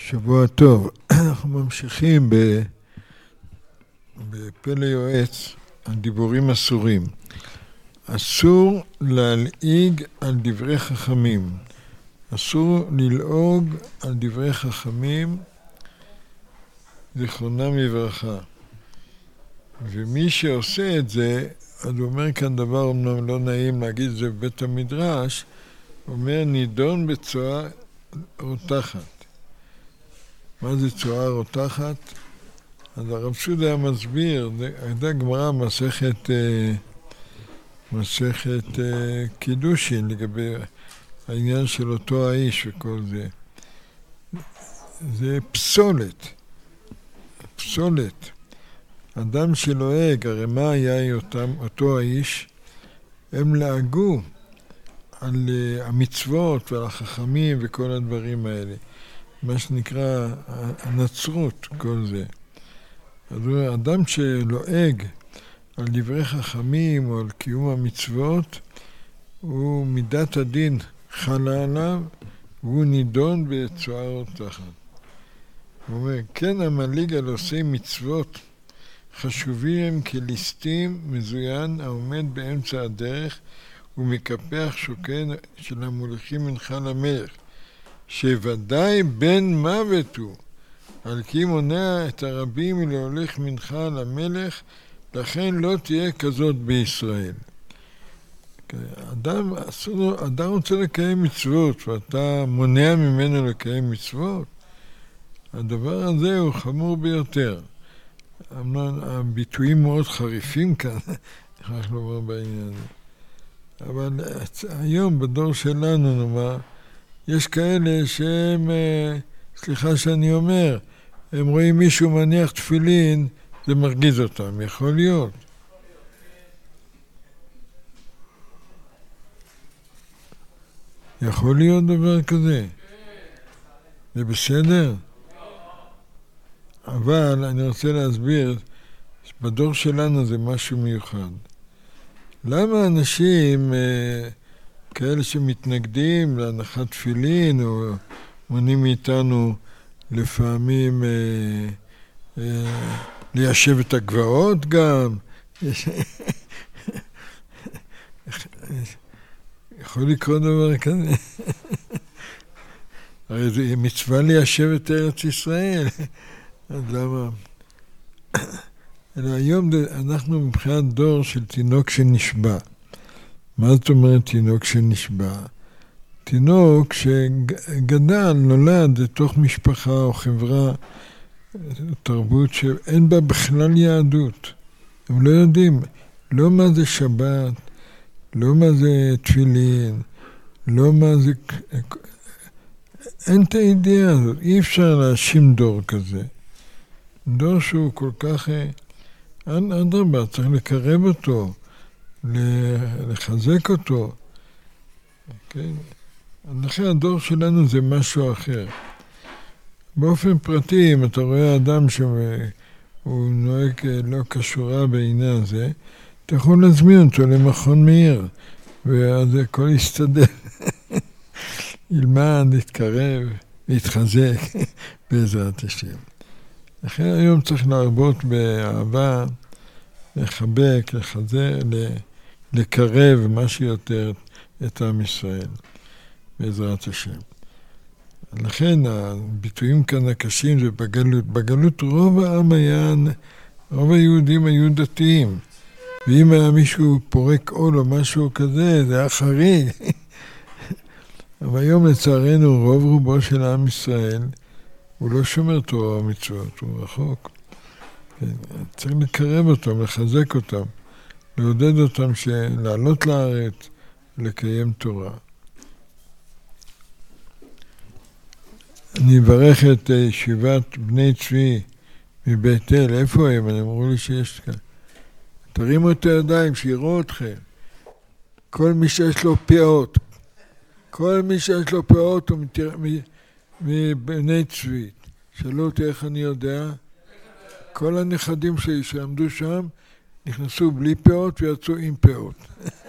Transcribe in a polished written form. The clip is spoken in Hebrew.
שבוע טוב. אנחנו ממשיכים בפלא יועץ על דיבורים אסורים. אסור להלעיג על דברי חכמים. אסור ללעוג על דברי חכמים, זיכרונם לברכה. ומי שעושה את זה, אז הוא אומר כאן דבר אמנם לא נעים להגיד את זה בבית המדרש, הוא אומר נידון בצואה רותחת. מה זה צואה רותחת? אז הרב שוד היה מסביר, הייתה גמרא מסכת קידושין לגבי העניין של אותו האיש וכל זה. זה פסולת. אדם שלועג, הרי מה היה אותו האיש? הם לעגו על המצוות ועל החכמים וכל הדברים האלה. מה שנקרא הנצרות, כל זה. אז אדם שלועג על דברי חכמים או על קיום המצוות, הוא מידת הדין חלה עליו, והוא נידון בצואה רותחת. הוא אומר, כן המליג על עושי מצוות חשובים הם כליסטים מזוין העומד באמצע הדרך ומקפח שוקן של המוליכים מנחה למלך, שוודאי בן מוות הוא, על כי מונע את הרבים מלהוליך מנחה למלך, לכן לא תהיה כזאת בישראל. אדם רוצה לקיים מצוות, ואתה מונע ממנו לקיים מצוות, הדבר הזה הוא חמור ביותר. הביטויים מאוד חריפים כאן, איך לומר בעניין הזה. אבל היום בדור שלנו נאמר, יש כאלה שהם, סליחה שאני אומר, הם רואים מישהו מניח תפילין, זה מרגיז אותם, יכול להיות. יכול להיות דבר כזה. זה בסדר? אבל אני רוצה להסביר, בדור שלנו זה משהו מיוחד. למה אנשים כאלה שמתנגדים להנחת תפילין, או מונעים מאיתנו לפעמים ליישב את הגבעות גם, יכול לקרות דבר כזה. הרי זה מצווה ליישב את ארץ ישראל. אז למה? אלא היום אנחנו מבחינת דור של תינוק שנשבע. מה זאת אומרת תינוק שנשבע? תינוק שגדל, נולד לתוך משפחה או חברה, תרבות שאין בה בכלל יהדות. הם לא יודעים, לא מה זה שבת, לא מה זה תפילין, לא מה זה... אין את הידיעה הזאת, אי אפשר להאשים דור כזה. דור שהוא כל כך... אדרבה, צריך לקרב אותו, לחזק אותו. כן? לכן הדור שלנו זה משהו אחר. באופן פרטי, אם אתה רואה אדם שהוא נוהג לא קשורה בעניין הזה, אתה יכול להזמין אותו למכון מאיר, ואז הכל יסתדר. ילמד, להתקרב, להתחזק בעזרת השם. לכן היום צריך להרבות באהבה, לחבק, לחזר, לקרב מה שיותר את עם ישראל, בעזרת השם. לכן הביטויים כאן הקשים זה בגלות. בגלות רוב העם היה, רוב היהודים היו דתיים. ואם היה מישהו פורק עול או משהו כזה, זה היה חריג. אבל היום לצערנו רוב רובו של עם ישראל, הוא לא שומר תורה ומצוות, הוא רחוק. צריך לקרב אותם, לחזק אותם, לעודד אותם לעלות לארץ, לקיים תורה. אני אברך את ישיבת בני צבי מבית אל. איפה הם? הם אמרו לי שיש כאן. תרימו את הידיים, שיראו אתכם. כל מי שיש לו פאות. כל מי שיש לו פאות הוא מבני צבי. שאלו אותי איך אני יודע. כל הנכדים שלי שעמדו שם נכנסו בלי פאות ויצאו עם פאות.